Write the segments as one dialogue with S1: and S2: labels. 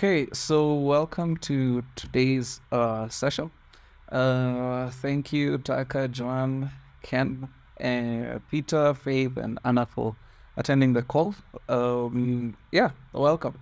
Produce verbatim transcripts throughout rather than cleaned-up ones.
S1: Okay, so welcome to today's uh, session. Uh, thank you, Taka, Joan, Ken, uh, Peter, Faith, and Anna for attending the call. Um, yeah, welcome.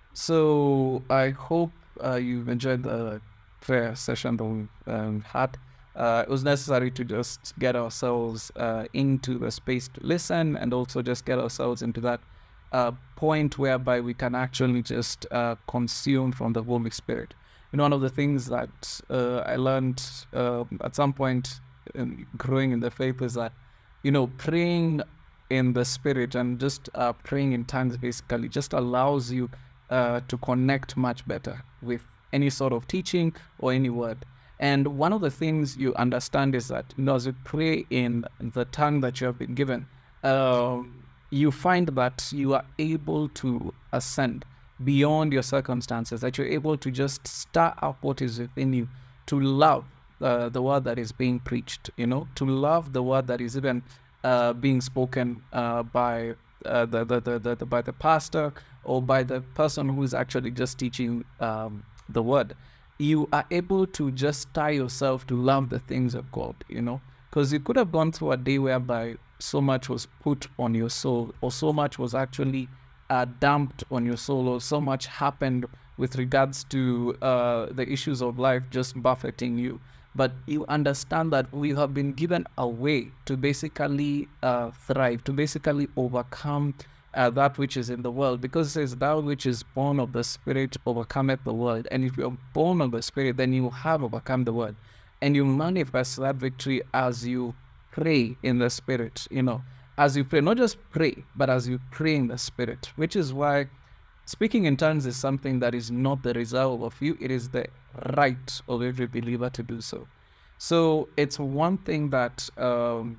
S1: So I hope uh, you've enjoyed the prayer session that we um, had. Uh, it was necessary to just get ourselves uh, into the space to listen and also just get ourselves into that uh, point whereby we can actually just uh, consume from the Holy Spirit. You know, one of the things that uh, I learned uh, at some point in growing in the faith is that, you know, praying in the Spirit and just uh, praying in tongues basically just allows you uh, to connect much better with any sort of teaching or any word. And one of the things you understand is that, you know, as you pray in the tongue that you have been given, um, you find that you are able to ascend beyond your circumstances, that you're able to just stir up what is within you, to love uh, the word that is being preached, you know, to love the word that is even uh, being spoken uh, by uh, the, the, the, the, the by the pastor or by the person who is actually just teaching um, the word. You are able to just tie yourself to love the things of God, you know, because you could have gone through a day whereby so much was put on your soul, or so much was actually uh, dumped on your soul, or so much happened with regards to uh, the issues of life just buffeting you. But you understand that we have been given a way to basically uh, thrive, to basically overcome uh, that which is in the world, because it says, thou which is born of the Spirit overcometh the world. And if you're born of the Spirit, then you have overcome the world. And you manifest that victory as you pray in the Spirit, you know, as you pray, not just pray, but as you pray in the Spirit, which is why speaking in tongues is something that is not the result of you, it is the right of every believer to do so. So it's one thing that um,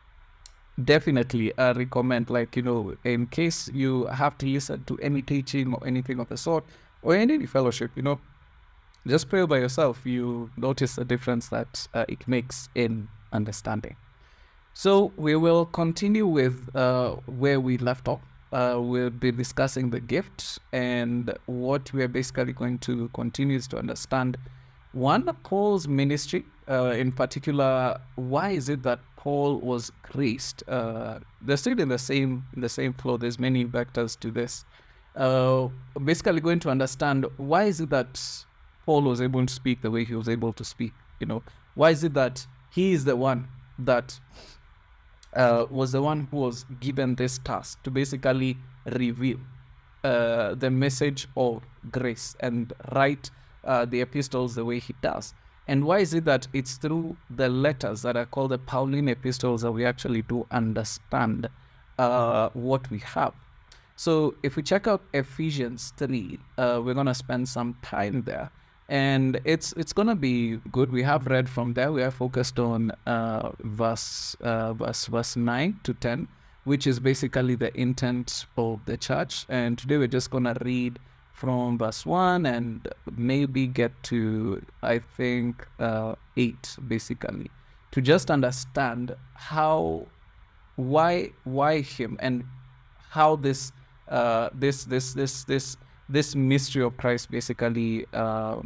S1: definitely I recommend, like, you know, in case you have to listen to any teaching or anything of the sort, or any fellowship, you know, just pray by yourself. You notice the difference that uh, it makes in understanding. So we will continue with uh, where we left off. Uh, we'll be discussing the gifts, and what we are basically going to continue is to understand one, Paul's ministry, uh, in particular. Why is it that Paul was graced? Uh, they're still in the same in the same flow. There's many vectors to this. Uh, basically, going to understand why is it that Paul was able to speak the way he was able to speak. You know, why is it that he is the one that Uh, was the one who was given this task to basically reveal uh, the message of grace and write uh, the epistles the way he does. And why is it that it's through the letters that are called the Pauline epistles that we actually do understand uh, what we have? So if we check out Ephesians three, uh, we're going to spend some time there. And it's it's gonna be good. We have read from there. We are focused on uh, verse uh, verse verse nine to ten, which is basically the intent of the church. And today we're just gonna read from verse one and maybe get to, I think, uh, eight, basically, to just understand how, why why him, and how this uh, this this this this this mystery of Christ basically, uh,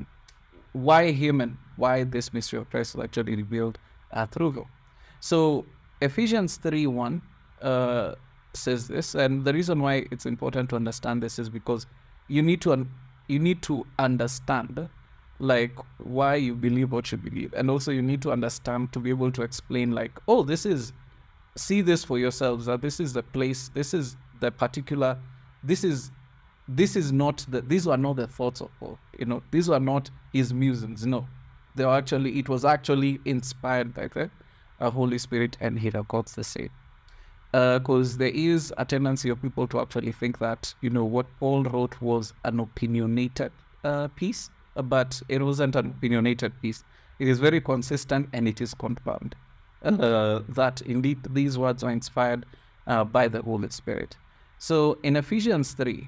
S1: why him and why this mystery of Christ was actually revealed uh, through him. So Ephesians three one uh, says this, and the reason why it's important to understand this is because you need to un- you need to understand, like, why you believe what you believe, and also you need to understand to be able to explain, like, oh, this is, see this for yourselves, that this is the place, this is the particular, this is this is not the, these are not the thoughts of Paul, you know, these are not his musings. No, they are actually, it was actually inspired by the uh, Holy Spirit, and he records the same. Because uh, there is a tendency of people to actually think that, you know, what Paul wrote was an opinionated uh, piece, but it wasn't an opinionated piece. It is very consistent, and it is confirmed uh, that indeed these words are inspired uh, by the Holy Spirit. So in Ephesians three,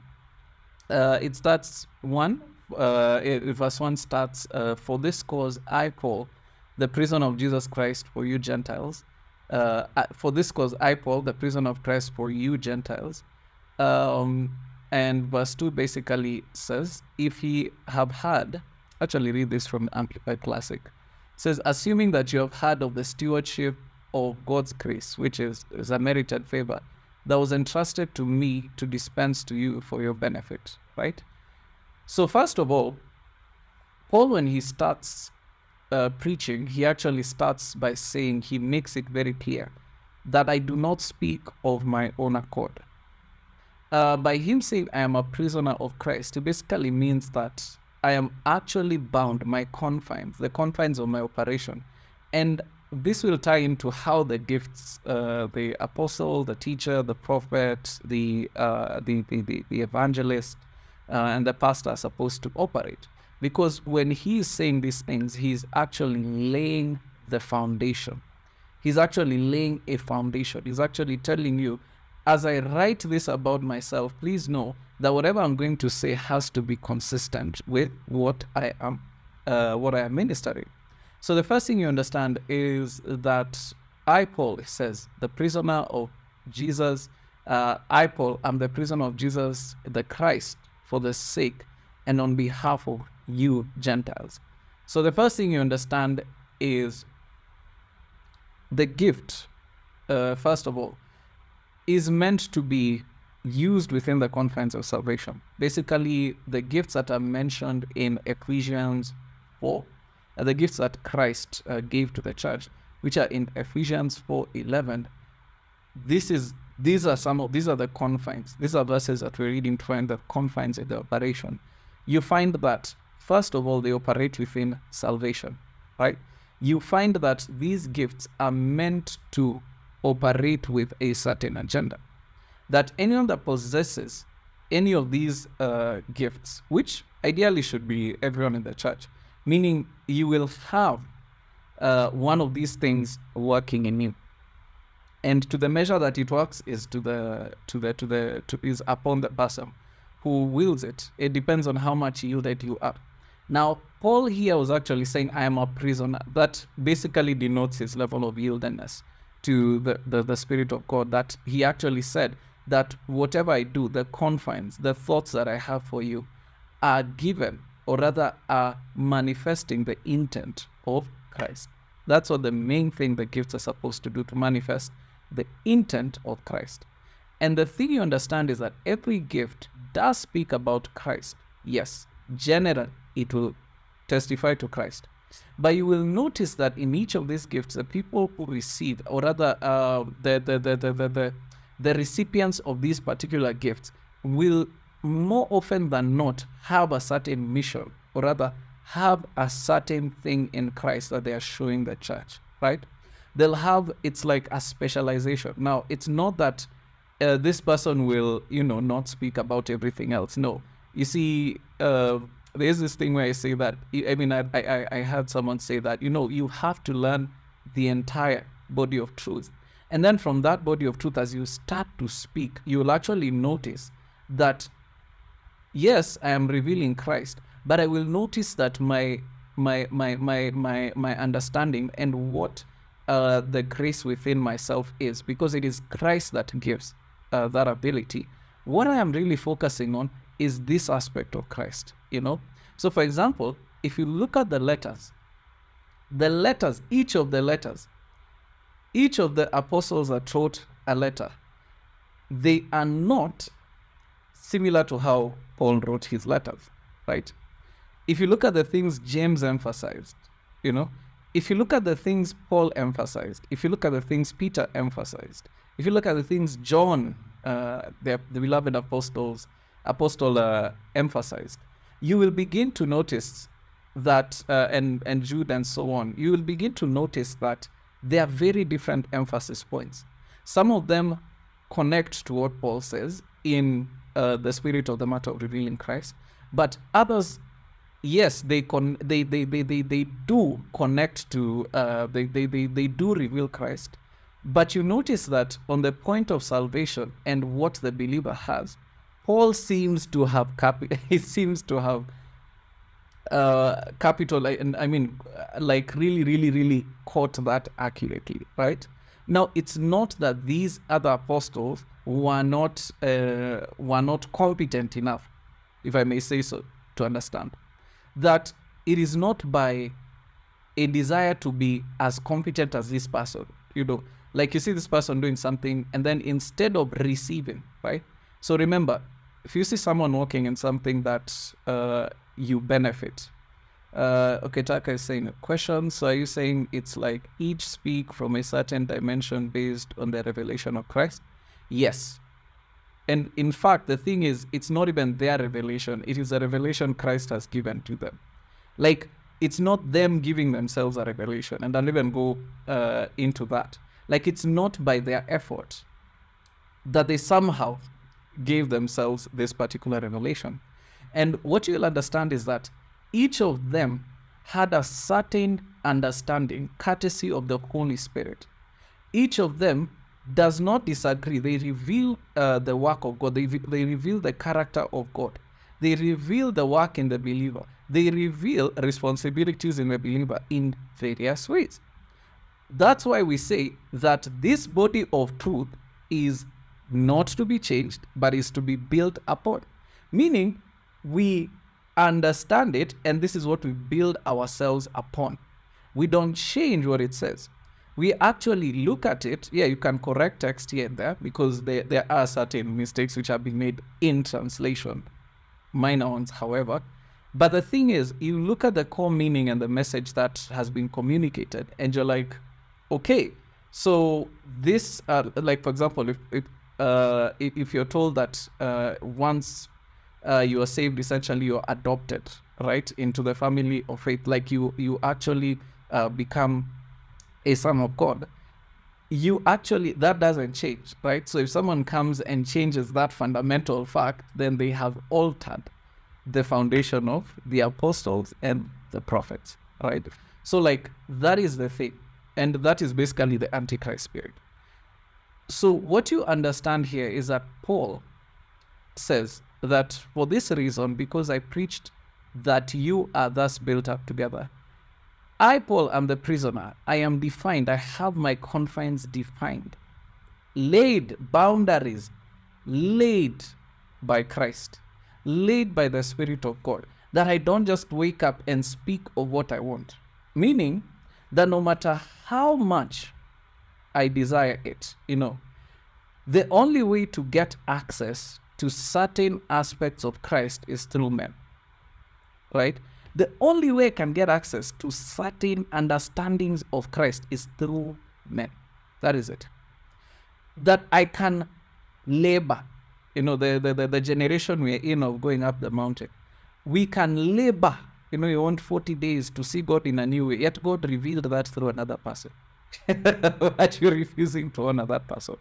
S1: Uh, it starts one, uh, it, verse one starts, uh, for this cause I, Paul, the prisoner of Jesus Christ for you Gentiles, uh, for this cause I, Paul, the prisoner of Christ for you Gentiles, um, And verse two basically says, if ye have heard, actually read this from Amplified Classic. It says, assuming that you have heard of the stewardship of God's grace, which is, is a merited favor, that was entrusted to me to dispense to you for your benefit, right? So first of all, Paul, when he starts uh, preaching, he actually starts by saying, he makes it very clear that I do not speak of my own accord. Uh, by him saying I am a prisoner of Christ, it basically means that I am actually bound, my confines, the confines of my operation. And this will tie into how the gifts, uh, the apostle, the teacher, the prophet, the, uh, the, the, the, the evangelist, uh, and the pastor are supposed to operate. Because when he is saying these things, he's actually laying the foundation. He's actually laying a foundation. He's actually telling you, as I write this about myself, please know that whatever I'm going to say has to be consistent with what I am, uh, what I am ministering. So the first thing you understand is that I, Paul, says, the prisoner of Jesus, uh, I, Paul, am the prisoner of Jesus, the Christ, for the sake and on behalf of you Gentiles. So the first thing you understand is the gift, uh, first of all, is meant to be used within the confines of salvation. Basically, the gifts that are mentioned in Ephesians four, are the gifts that Christ uh, gave to the church, which are in Ephesians four eleven. This is these are some of these are the confines. These are verses that we're reading to find the confines of the operation. You find that first of all they operate within salvation, right? You find that these gifts are meant to operate with a certain agenda. That anyone that possesses any of these uh, gifts, which ideally should be everyone in the church, meaning you will have uh, one of these things working in you, and to the measure that it works is to the to the to the to, is upon the person who wills it. It depends on how much yielded you are. Now, Paul here was actually saying, I am a prisoner. That basically denotes his level of yieldedness to the, the, the Spirit of God, that he actually said that whatever I do, the confines, the thoughts that I have for you are given, or rather are manifesting the intent of Christ. That's what the main thing the gifts are supposed to do, to manifest the intent of Christ. And the thing you understand is that every gift does speak about Christ. Yes, generally, it will testify to Christ. But you will notice that in each of these gifts, the people who receive, or rather uh, the, the, the, the, the, the, the recipients of these particular gifts will more often than not have a certain mission, or rather have a certain thing in Christ that they are showing the church, right? They'll have, it's like a specialization. Now, it's not that uh, this person will, you know, not speak about everything else. No. You see, uh, there's this thing where I say that, I mean, I, I, I had someone say that, you know, you have to learn the entire body of truth. And then from that body of truth, as you start to speak, you will actually notice that, yes, I am revealing Christ, but I will notice that my my my my my, my understanding and what uh, the grace within myself is, because it is Christ that gives uh, that ability. What I am really focusing on is this aspect of Christ, you know. So for example, if you look at the letters, the letters, each of the letters, each of the apostles that wrote a letter, they are not similar to how Paul wrote his letters, right? If you look at the things James emphasized, you know, if you look at the things Paul emphasized, if you look at the things Peter emphasized, if you look at the things John, uh, the, the beloved apostles, apostle uh, emphasized, you will begin to notice that, uh, and, and Jude and so on, you will begin to notice that there are very different emphasis points. Some of them connect to what Paul says in uh, the spirit of the matter of revealing Christ, but others, yes, they con they, they, they, they, they do connect to, uh, they, they, they, they do reveal Christ, but you notice that on the point of salvation and what the believer has, Paul seems to have cap he seems to have uh, capital, and I mean, like really, really, really caught that accurately, right? Now, it's not that these other apostles were not uh, were not competent enough, if I may say so, to understand that it is not by a desire to be as competent as this person, you know, like you see this person doing something, and then instead of receiving, right? So remember, if you see someone working in something that uh, you benefit, uh, okay, Taka is saying a question. So are you saying it's like each speak from a certain dimension based on the revelation of Christ? Yes. And in fact, the thing is, it's not even their revelation. It is a revelation Christ has given to them. Like, it's not them giving themselves a revelation. And I'll even go uh, into that. Like, it's not by their effort that they somehow gave themselves this particular revelation. And what you'll understand is that each of them had a certain understanding, courtesy of the Holy Spirit. Each of them does not disagree. They reveal uh, the work of God. They, they reveal the character of God. They reveal the work in the believer. They reveal responsibilities in the believer in various ways. That's why we say that this body of truth is not to be changed, but is to be built upon. Meaning, we understand it, and this is what we build ourselves upon. We don't change what it says. We actually look at it. Yeah, you can correct text here and there, because there, there are certain mistakes which have been made in translation. Minor ones, however. But the thing is, you look at the core meaning and the message that has been communicated, and you're like, okay, so this, uh, like, for example, if, if, uh, if you're told that uh, once uh, you are saved, essentially you're adopted, right, into the family of faith, like you, you actually uh, become a son of God, you actually, that doesn't change, right? So if someone comes and changes that fundamental fact, then they have altered the foundation of the apostles and the prophets, right? So like, that is the thing. And that is basically the Antichrist spirit. So what you understand here is that Paul says that for this reason, because I preached that you are thus built up together, I, Paul, am the prisoner. I am defined. I have my confines defined, laid boundaries, laid by Christ, laid by the Spirit of God, that I don't just wake up and speak of what I want. Meaning that no matter how much I desire it, you know, the only way to get access to certain aspects of Christ is through men, right? The only way I can get access to certain understandings of Christ is through men. That is it. That I can labor, you know, the, the, the, the generation we're in of going up the mountain. We can labor, you know, you want forty days to see God in a new way, yet God revealed that through another person. But you're refusing to honor that person.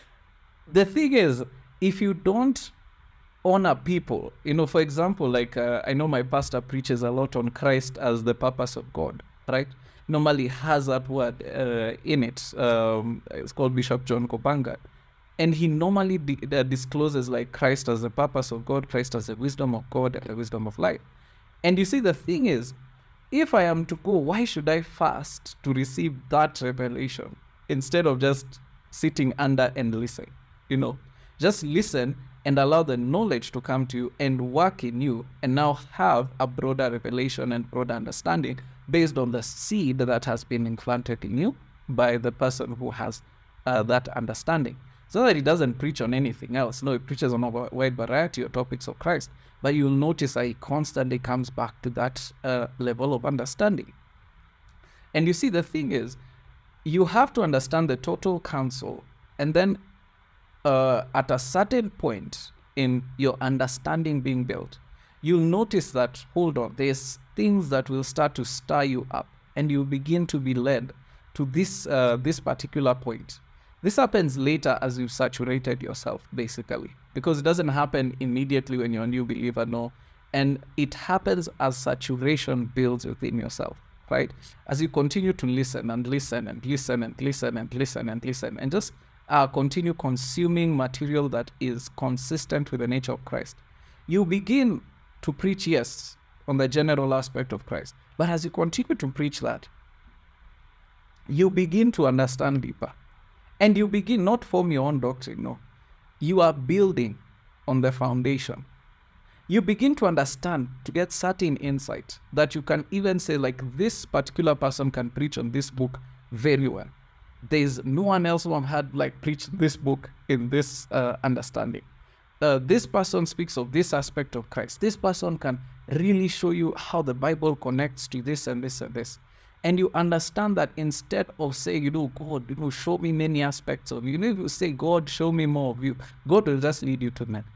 S1: The thing is, if you don't honor people, you know, for example, like uh, I know my pastor preaches a lot on Christ as the purpose of God, right? Normally has that word uh, in it. Um, it's called Bishop John Kopanga. And he normally di- uh, discloses like Christ as the purpose of God, Christ as the wisdom of God, and the wisdom of life. And you see, the thing is, if I am to go, why should I fast to receive that revelation instead of just sitting under and listen? You know, just listen and allow the knowledge to come to you and work in you, and now have a broader revelation and broader understanding based on the seed that has been implanted in you by the person who has uh, that understanding. So that he doesn't preach on anything else. No, he preaches on a wide variety of topics of Christ. But you'll notice that he constantly comes back to that uh, level of understanding. And you see, the thing is, you have to understand the total counsel, and then uh, at a certain point in your understanding being built, you'll notice that, hold on, there's things that will start to stir you up, and you begin to be led to this uh, this particular point. This happens later as you've saturated yourself, basically, because it doesn't happen immediately when you're a new believer, no. And it happens as saturation builds within yourself, right? As you continue to listen and listen and listen and listen and listen and listen and just uh, continue consuming material that is consistent with the nature of Christ, you begin to preach, yes, on the general aspect of Christ. But as you continue to preach that, you begin to understand deeper. And you begin not form your own doctrine, no. you are building on the foundation. You begin to understand, to get certain insight that you can even say, like, this particular person can preach on this book very well. There's no one else who have had like preached this book in this uh, understanding. Uh, this person speaks of this aspect of Christ. This person can really show you how the Bible connects to this and this and this. And you understand that instead of saying, you know, God, you know, show me many aspects of you, you know, if you say, God, show me more of you, God will just lead you to men.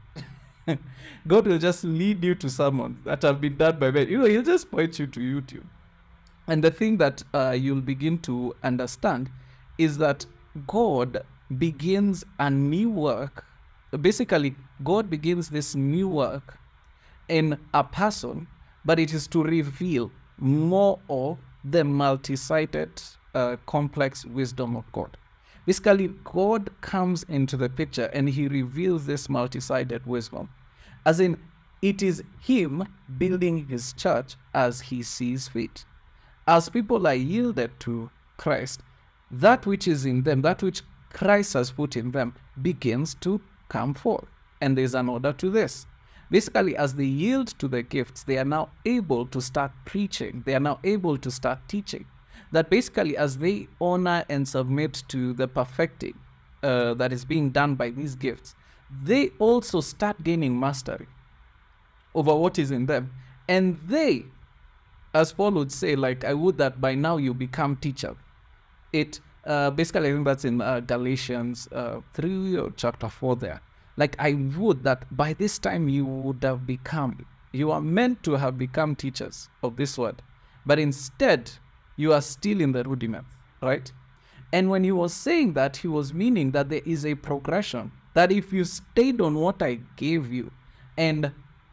S1: God will just lead you to someone that have been done by men. You know, he'll just point you to YouTube. And the thing that uh, you'll begin to understand is that God begins a new work. Basically, God begins this new work in a person, but it is to reveal more of the multi-sided, uh, complex wisdom of God. Basically, God comes into the picture and he reveals this multi-sided wisdom. As in, it is him building his church as he sees fit. As people are yielded to Christ, that which is in them, that which Christ has put in them, begins to come forth. And there's an order to this. Basically, as they yield to the gifts, they are now able to start preaching. They are now able to start teaching. That basically, as they honor and submit to the perfecting uh, that is being done by these gifts, they also start gaining mastery over what is in them. And they, as Paul would say, like, I would that by now you become teacher. It uh, basically, I think that's in uh, Galatians uh, three or chapter four there. Like, I would that by this time you would have become, you are meant to have become teachers of this word. But instead, you are still in the rudiments, right? And when he was saying that, he was meaning that there is a progression. That if you stayed on what I gave you and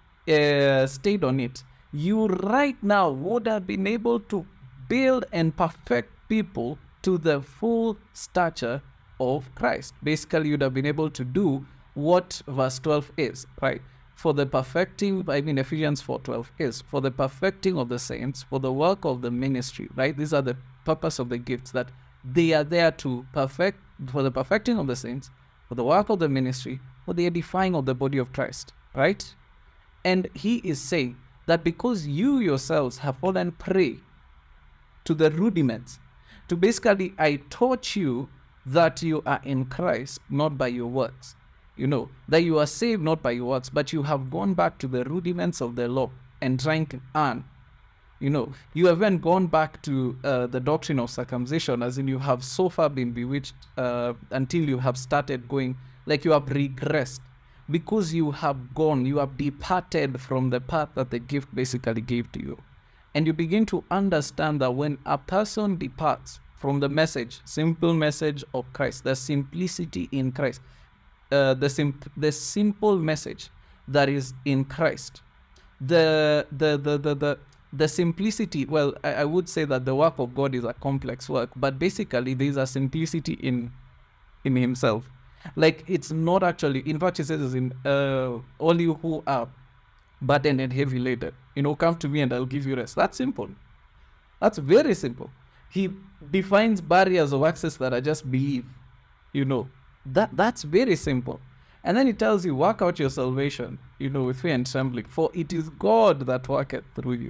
S1: uh, stayed on it, you right now would have been able to build and perfect people to the full stature of Christ. Basically, you'd have been able to do what verse twelve is, right? For the perfecting, I mean Ephesians four twelve is, for the perfecting of the saints, for the work of the ministry, right? These are the purpose of the gifts, that they are there to perfect, for the perfecting of the saints, for the work of the ministry, for the edifying of the body of Christ, right? And he is saying that because you yourselves have fallen prey to the rudiments, to basically, I taught you that you are in Christ, not by your works. You know, that you are saved not by your works, but you have gone back to the rudiments of the law and trying to earn. You know, you haven't gone back to uh, the doctrine of circumcision, as in you have so far been bewitched uh, until you have started going, like you have regressed, because you have gone, you have departed from the path that the gift basically gave to you. And you begin to understand that when a person departs from the message, simple message of Christ, the simplicity in Christ, uh, the, sim- the simple message that is in Christ, the, the, the, the, the, the simplicity, well, I, I would say that the work of God is a complex work, but basically there is a simplicity in in himself. Like, it's not actually, in fact, he says in uh, all you who are burdened and heavy laden, you know, come to me and I'll give you rest. That's simple. That's very simple. He defines barriers of access that are just belief, you know. That That's very simple. And then he tells you, work out your salvation, you know, with fear and trembling, for it is God that worketh through you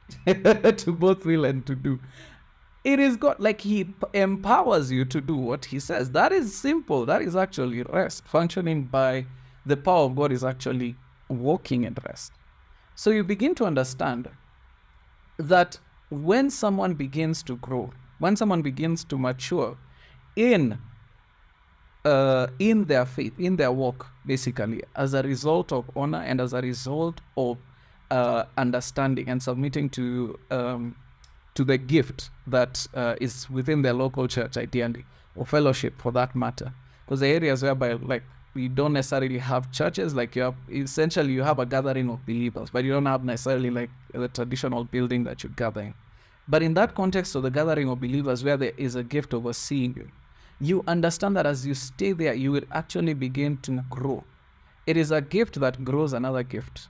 S1: to both will and to do. It is God, like he p- empowers you to do what he says. That is simple. That is actually rest. Functioning by the power of God is actually walking in rest. So you begin to understand that when someone begins to grow, when someone begins to mature in uh, in their faith, in their walk, basically, as a result of honor and as a result of uh, understanding and submitting to um, to the gift that uh, is within their local church, ideally, or fellowship for that matter. Because the areas whereby, like, we don't necessarily have churches, like you have, essentially you have a gathering of believers, but you don't have necessarily like the traditional building that you gather in. But in that context of the gathering of believers where there is a gift overseeing you, you understand that as you stay there, you will actually begin to grow. It is a gift that grows another gift.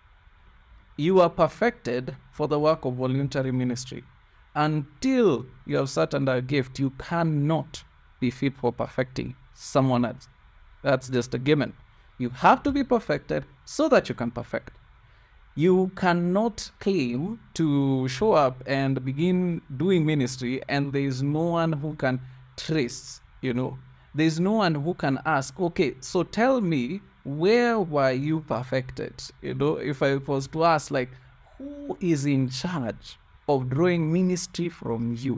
S1: You are perfected for the work of voluntary ministry. Until you have sat under a gift, you cannot be fit for perfecting someone else, That's just a given. You have to be perfected so that you can perfect. You cannot claim to show up and begin doing ministry and there is no one who can trace, you know. There's no one who can ask, okay, so tell me, where were you perfected? You know, if I was to ask, like, who is in charge of drawing ministry from you?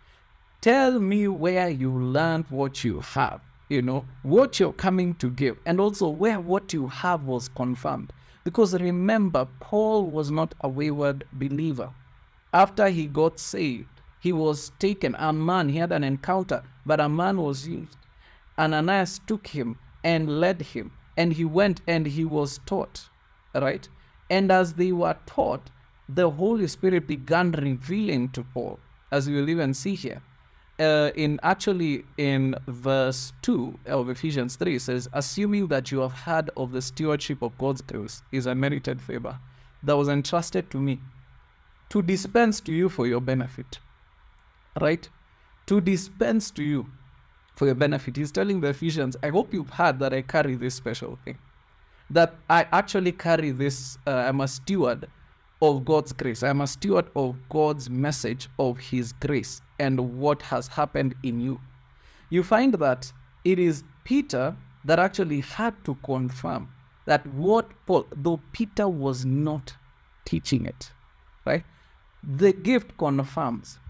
S1: Tell me where you learned what you have, you know, what you're coming to give, and also where what you have was confirmed. Because remember, Paul was not a wayward believer. After he got saved, he was taken. A man, he had an encounter, but a man was used. Ananias took him and led him, and he went and he was taught, right? And as they were taught, the Holy Spirit began revealing to Paul, as we will even see here. Uh, in actually in verse two of Ephesians three, it says, assuming that you have heard of the stewardship of God's grace is a merited favor that was entrusted to me to dispense to you for your benefit, right? To dispense to you for your benefit. He's telling the Ephesians, I hope you've heard that I carry this special thing, that I actually carry this, uh, I'm a steward of God's grace. I'm a steward of God's message of his grace and what has happened in you. You find that it is Peter that actually had to confirm that what Paul, though Peter was not teaching it, right? The gift confirms.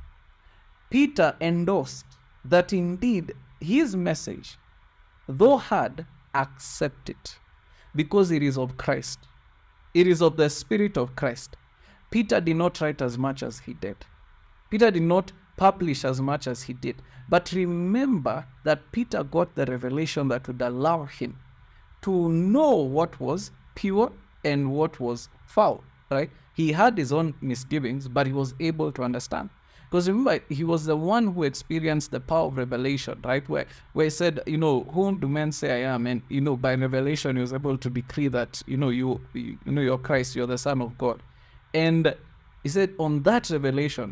S1: Peter endorsed that indeed his message, though hard, accept it because it is of Christ. It is of the Spirit of Christ. Peter did not write as much as he did. Peter did not publish as much as he did. But remember that Peter got the revelation that would allow him to know what was pure and what was foul, right? He had his own misgivings, but he was able to understand. Because remember, he was the one who experienced the power of revelation, right? Where, where he said, you know, whom do men say I am? And, you know, by revelation, he was able to decree that, you know, you, you know, you're Christ, you're the Son of God. And he said, on that revelation,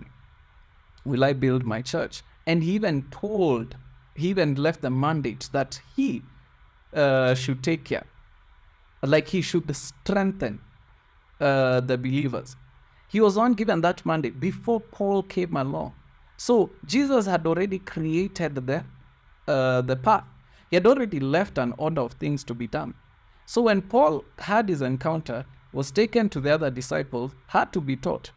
S1: will I build my church? And he even told, he even left the mandate that he uh, should take care, like he should strengthen uh, the believers. He was on given that mandate before Paul came along. So Jesus had already created the, uh, the path. He had already left an order of things to be done. So when Paul had his encounter, was taken to the other disciples, had to be taught.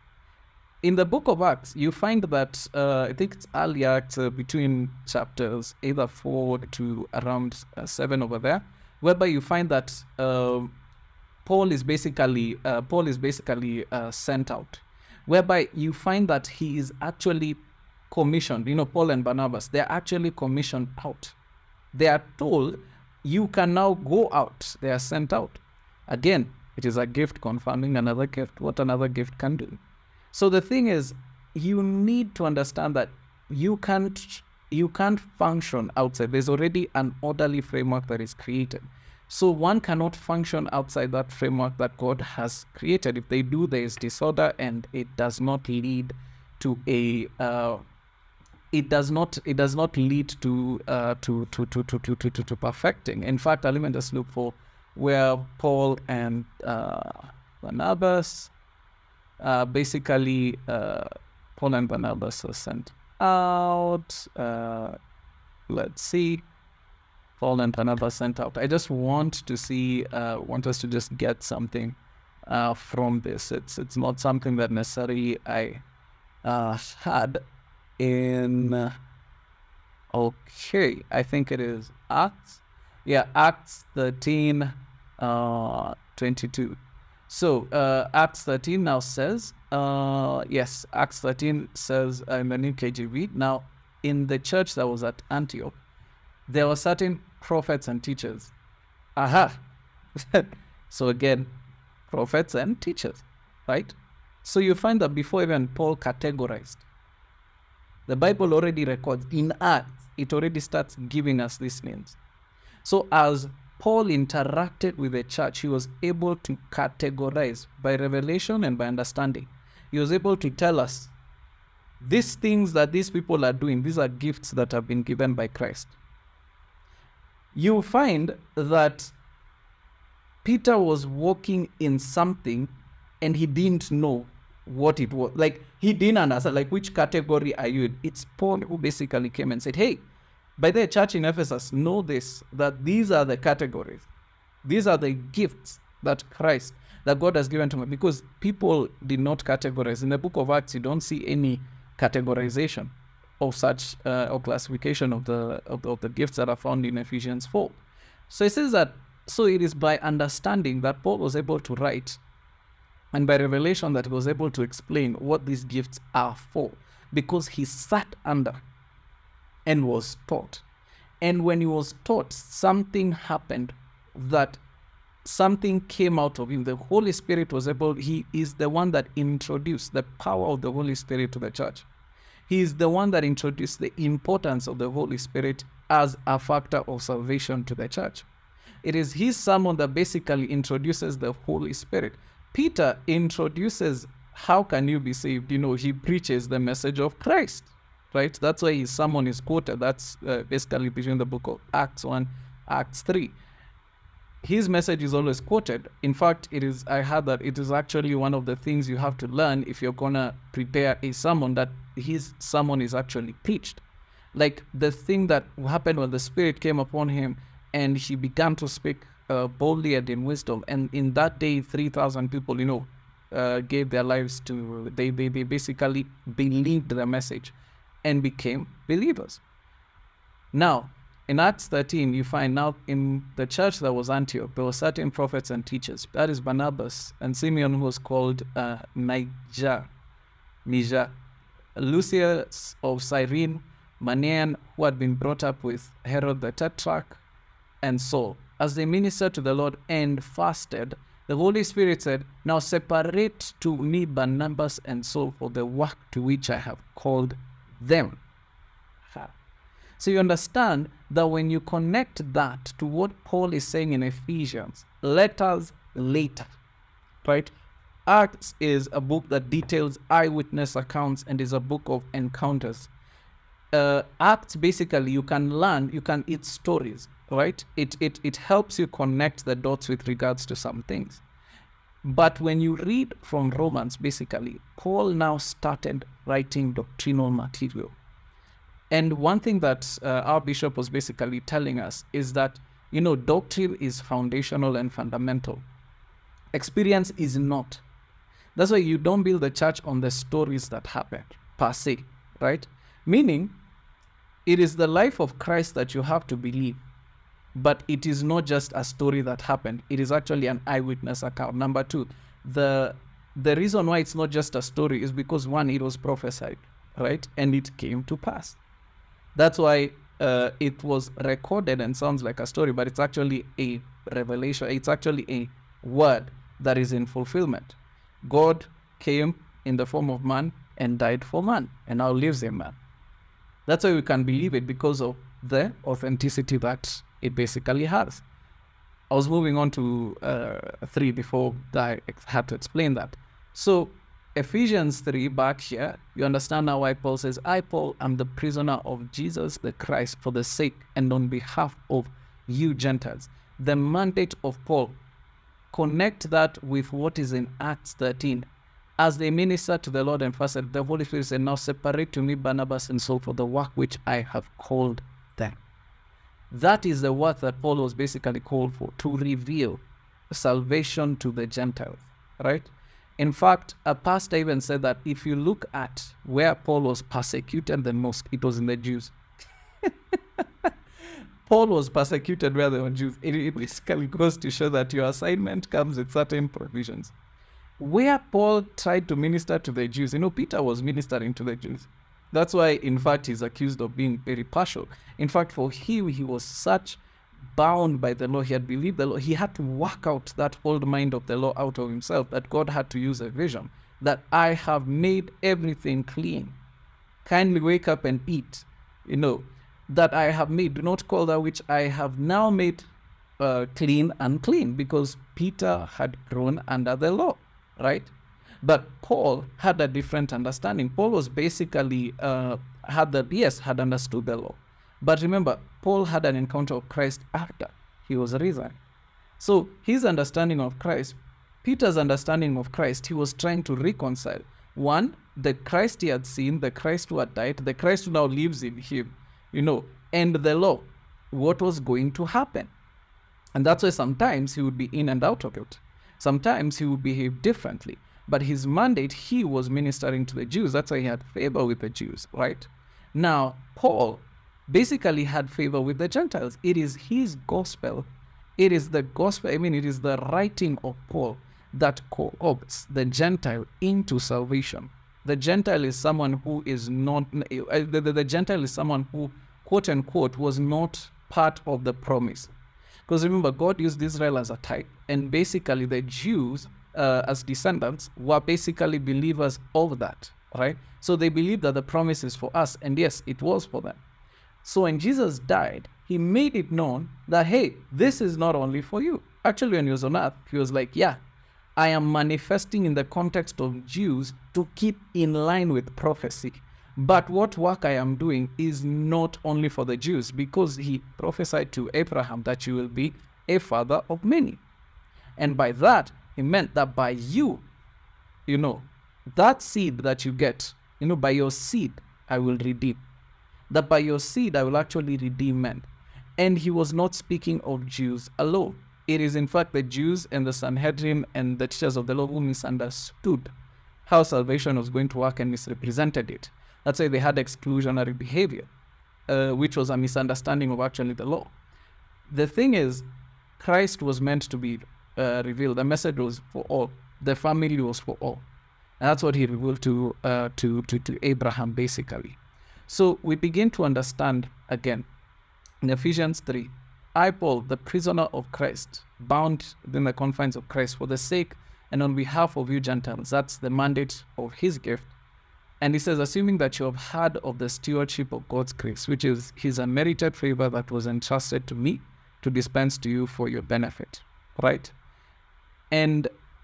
S1: In the book of Acts, you find that, uh, I think it's early Acts, uh, between chapters either four to around uh, seven over there, whereby you find that uh, Paul is basically uh, Paul is basically uh, sent out, whereby you find that he is actually commissioned. You know, Paul and Barnabas, they are actually commissioned out. They are told, you can now go out. They are sent out. Again, it is a gift confirming another gift, what another gift can do. So the thing is, you need to understand that you can't you can't function outside. There's already an orderly framework that is created. So one cannot function outside that framework that God has created. If they do, there is disorder, and it does not lead to a uh, it does not it does not lead to uh, to, to, to, to, to, to, to perfecting. In fact, I'll even just look for where Paul and uh, Barnabas, uh, basically uh, Paul and Barnabas were sent out. Uh, let's see. Paul and Barnabas sent out. I just want to see, uh, want us to just get something uh, from this. It's it's not something that necessarily I uh, had in. Uh, okay, I think it is Acts. Yeah, Acts thirteen, uh, twenty-two. So uh, Acts thirteen now says, uh, yes, Acts thirteen says uh, in the New K J V. Now, in the church that was at Antioch, there were certain prophets and teachers. Aha. So again, prophets and teachers, right? So you find that before even Paul categorized, the Bible already records in Acts, it already starts giving us these names. So as Paul interacted with the church, he was able to categorize by revelation and by understanding. He was able to tell us these things that these people are doing, these are gifts that have been given by Christ. you find that Peter was walking in something and he didn't know what it was. Like, he didn't understand, like, which category are you in? It's Paul who basically came and said, hey, by the church in Ephesus, know this, that these are the categories. These are the gifts that Christ, that God has given to me. Because people did not categorize. In the book of Acts, you don't see any categorization of such uh, or classification of the, of the of the gifts that are found in Ephesians four. So it says that, so it is by understanding that Paul was able to write, and by revelation that he was able to explain what these gifts are for, because he sat under and was taught. And when he was taught, something happened, that something came out of him. The Holy Spirit was able, he is the one that introduced the power of the Holy Spirit to the church. He is the one that introduced the importance of the Holy Spirit as a factor of salvation to the church. It is his sermon that basically introduces the Holy Spirit. Peter introduces how can you be saved. You know, he preaches the message of Christ, right? That's why his sermon is quoted. That's uh, basically between the book of Acts one, Acts three. His message is always quoted. In fact, it is, I heard that it is actually one of the things you have to learn if you're gonna prepare a sermon, that his sermon is actually preached. Like the thing that happened when the Spirit came upon him and he began to speak uh, boldly and in wisdom. And in that day, three thousand people, you know, uh, gave their lives to, they, they, they basically believed the message and became believers. Now, in Acts thirteen, you find now in the church that was Antioch, there were certain prophets and teachers. That is Barnabas and Simeon, who was called uh, Niger, Niger, Lucius of Cyrene, Manaen, who had been brought up with Herod the Tetrarch, and Saul. As they ministered to the Lord and fasted, the Holy Spirit said, now separate to me Barnabas and Saul for the work to which I have called them. So you understand that when you connect that to what Paul is saying in Ephesians, letters later, right? Acts is a book that details eyewitness accounts and is a book of encounters. Uh, Acts, basically, you can learn, you can eat stories, right? It, it, it helps you connect the dots with regards to some things. But when you read from Romans, basically, Paul now started writing doctrinal material. And one thing that uh, our bishop was basically telling us is that, you know, doctrine is foundational and fundamental. Experience is not. That's why you don't build the church on the stories that happened, per se, right? Meaning, it is the life of Christ that you have to believe, but it is not just a story that happened. It is actually an eyewitness account. Number two, the, the reason why it's not just a story is because, one, it was prophesied, right? And it came to pass. That's why uh, it was recorded and sounds like a story, but it's actually a revelation. It's actually a word that is in fulfillment. God came in the form of man and died for man and now lives in man. That's why we can believe it, because of the authenticity that it basically has. I was moving on to uh, three before I had to explain that. So Ephesians three, back here, you understand now why Paul says, I, Paul, am the prisoner of Jesus the Christ for the sake and on behalf of you Gentiles. The mandate of Paul, connect that with what is in Acts thirteen. As they ministered to the Lord and fasted, the Holy Spirit said, now separate to me Barnabas and Saul for the work which I have called them. That is the work that Paul was basically called for, to reveal salvation to the Gentiles, right? In fact, a pastor even said that if you look at where Paul was persecuted the most, it was in the Jews. Paul was persecuted where there were Jews. It, it basically goes to show that your assignment comes with certain provisions. Where Paul tried to minister to the Jews, you know, Peter was ministering to the Jews. That's why, in fact, he's accused of being very partial. In fact, for him, he was such bound by the law. He had believed the law. He had to work out that old mind of the law out of himself, that God had to use a vision, that I have made everything clean. Kindly wake up and eat. You know, that I have made, do not call that which I have now made uh, clean unclean, because Peter had grown under the law, right? But Paul had a different understanding. Paul was basically, uh, had the, yes, had understood the law, But remember, Paul had an encounter of Christ after he was risen. So his understanding of Christ, Peter's understanding of Christ, he was trying to reconcile. One, the Christ he had seen, the Christ who had died, the Christ who now lives in him, you know, and the law, what was going to happen. And that's why sometimes he would be in and out of it. Sometimes he would behave differently. But his mandate, he was ministering to the Jews. That's why he had favor with the Jews, right? Now, Paul basically had favor with the Gentiles. It is his gospel. It is the gospel, I mean, it is the writing of Paul that co-opts the Gentile into salvation. The Gentile is someone who is not, uh, the, the, the Gentile is someone who, quote unquote, was not part of the promise. Because remember, God used Israel as a type, and basically the Jews, uh, as descendants, were basically believers of that, right? So they believed that the promise is for us, and yes, it was for them. So when Jesus died, he made it known that, hey, this is not only for you. Actually, when he was on earth, he was like, yeah, I am manifesting in the context of Jews to keep in line with prophecy. But what work I am doing is not only for the Jews, because he prophesied to Abraham that you will be a father of many. And by that, he meant that by you, you know, that seed that you get, you know, by your seed, I will redeem. That by your seed, I will actually redeem men. And he was not speaking of Jews alone. It is in fact the Jews and the Sanhedrin and the teachers of the law who misunderstood how salvation was going to work and misrepresented it. That's why they had exclusionary behavior, uh, which was a misunderstanding of actually the law. The thing is, Christ was meant to be uh, revealed. The message was for all. The family was for all. And that's what he revealed to, uh, to, to, to Abraham, basically. So we begin to understand again in Ephesians three, I, Paul, the prisoner of Christ, bound within the confines of Christ for the sake and on behalf of you Gentiles. That's the mandate of his gift. And he says, assuming that you have heard of the stewardship of God's grace, which is his unmerited favor that was entrusted to me to dispense to you for your benefit, right? And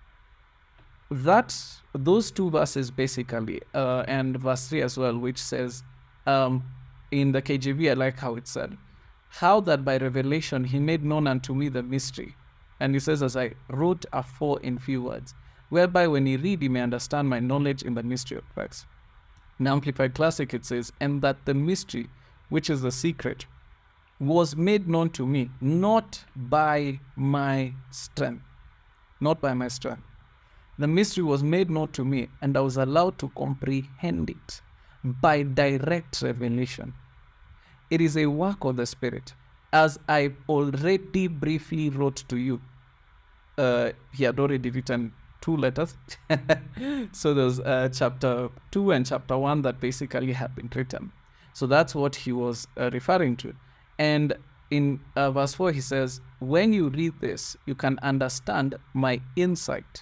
S1: that, those two verses basically, uh, and verse three as well, which says, um, in the K J V, I like how it said, how that by revelation he made known unto me the mystery. And he says, as I wrote afore in few words, whereby when you read, you may understand my knowledge in the mystery of Christ. In Amplified Classic, it says, and that the mystery, which is the secret, was made known to me, not by my strength, not by my strength. The mystery was made known to me, and I was allowed to comprehend it by direct revelation. It is a work of the Spirit, as I already briefly wrote to you. Uh, he had already written two letters. So there's uh, chapter two and chapter one that basically have been written. So that's what he was uh, referring to. And in uh, verse four, he says, when you read this, you can understand my insight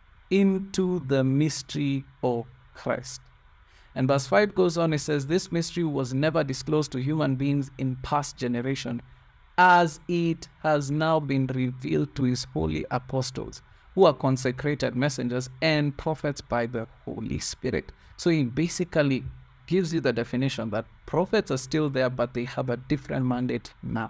S1: into the mystery of Christ. And verse five goes on, it says, this mystery was never disclosed to human beings in past generation, as it has now been revealed to his holy apostles, who are consecrated messengers and prophets by the Holy Spirit. So he basically gives you the definition that prophets are still there, but they have a different mandate now.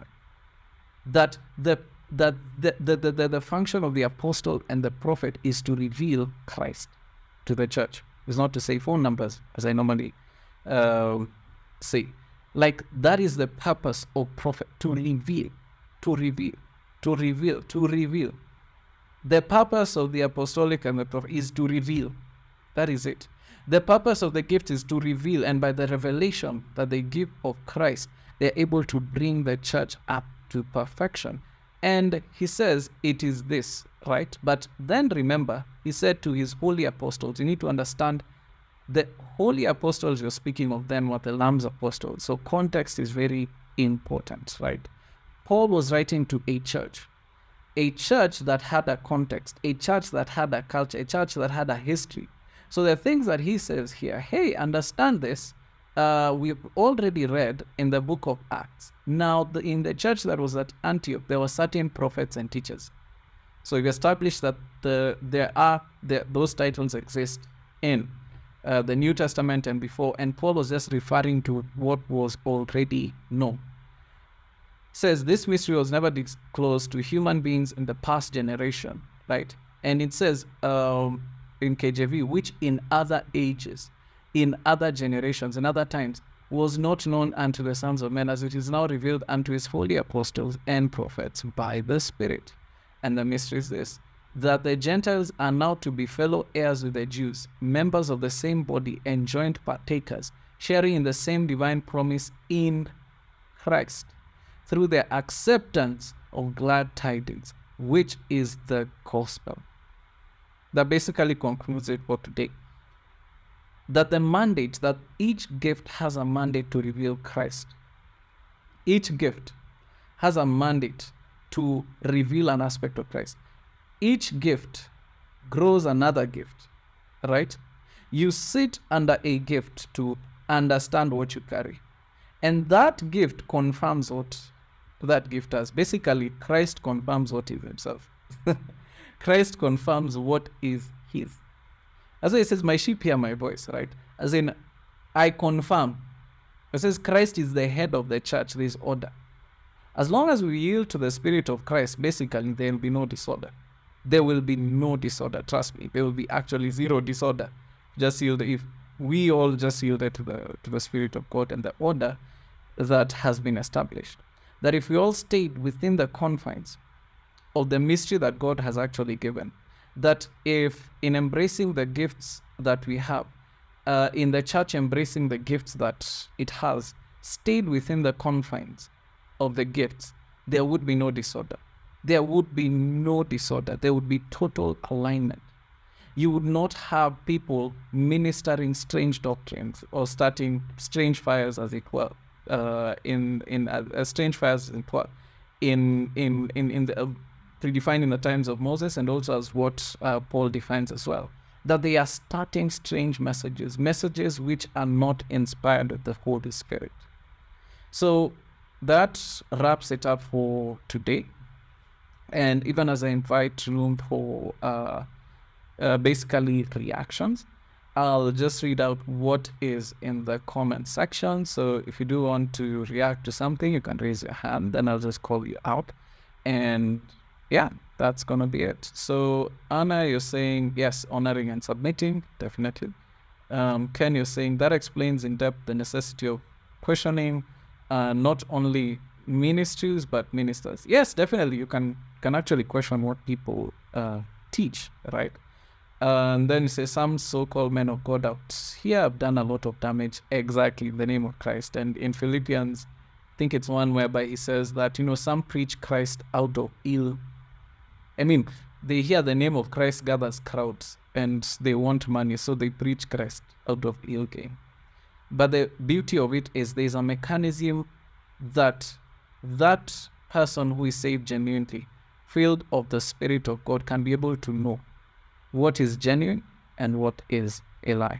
S1: That the that the, the, the, the, the function of the apostle and the prophet is to reveal Christ to the church. It's not to say phone numbers, as I normally uh, say. Like, that is the purpose of prophet, to reveal, to reveal, to reveal, to reveal. The purpose of the apostolic and the prophet is to reveal. That is it. The purpose of the gift is to reveal, and by the revelation that they give of Christ, they're able to bring the church up to perfection. And he says it is this, right? But then remember, he said to his holy apostles, you need to understand the holy apostles you're speaking of then were the Lamb's apostles. So context is very important, right? Paul was writing to a church, a church that had a context, a church that had a culture, a church that had a history. So the things that he says here, hey, understand this, uh, we've already read in the book of Acts. Now, the, in the church that was at Antioch, there were certain prophets and teachers. So we've established that the, there are the, those titles exist in uh, the New Testament and before, and Paul was just referring to what was already known. says this mystery was never disclosed to human beings in the past generation, right? And it says um, in K J V, which in other ages, in other generations, in other times, was not known unto the sons of men, as it is now revealed unto his holy apostles and prophets by the Spirit. And the mystery is this, that the Gentiles are now to be fellow heirs with the Jews, members of the same body and joint partakers, sharing in the same divine promise in Christ, through their acceptance of glad tidings, which is the gospel. That basically concludes it for today. That the mandate, that each gift has a mandate to reveal Christ. Each gift has a mandate to reveal an aspect of Christ. Each gift grows another gift, right? You sit under a gift to understand what you carry. And that gift confirms what that gift has. Basically, Christ confirms what is himself. Christ confirms what is his. As it says, my sheep hear my voice, right? As in, I confirm. It says Christ is the head of the church. There is order. As long as we yield to the Spirit of Christ, basically, there will be no disorder. There will be no disorder. Trust me. There will be actually zero disorder. Just yield. If we all just yielded to the to the Spirit of God and the order that has been established, that if we all stayed within the confines of the mystery that God has actually given, that if in embracing the gifts that we have, uh, in the church embracing the gifts that it has, stayed within the confines of the gifts, there would be no disorder. There would be no disorder. There would be total alignment. You would not have people ministering strange doctrines or starting strange fires, as it were, uh, in in uh, uh, strange fires, as it were, in in in in the. Uh, predefined in the times of Moses, and also as what uh, Paul defines as well, that they are starting strange messages, messages which are not inspired with the Holy Spirit. So that wraps it up for today. And even as I invite room for uh, uh, basically reactions, I'll just read out what is in the comment section. So if you do want to react to something, you can raise your hand, then I'll just call you out. And yeah, that's gonna be it. So Anna, you're saying yes, honoring and submitting, definitely. Um, Ken, you're saying that explains in depth the necessity of questioning uh, not only ministries but ministers. Yes, definitely. You can can actually question what people uh, teach, right? Uh, and then you say some so-called men of God out here have done a lot of damage. Exactly, in the name of Christ. And in Philippians, I think it's one whereby he says that, you know, some preach Christ out of ill. I mean, they hear the name of Christ gathers crowds and they want money, so they preach Christ out of ill gain. But the beauty of it is there's a mechanism that that person who is saved genuinely, filled of the Spirit of God, can be able to know what is genuine and what is a lie.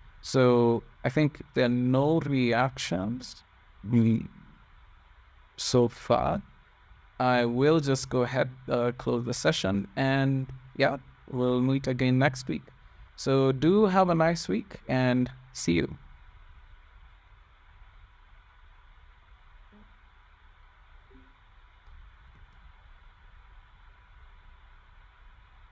S1: So I think there are no reactions so far. I will just go ahead, uh, close the session, and yeah, we'll meet again next week. So do have a nice week and see you.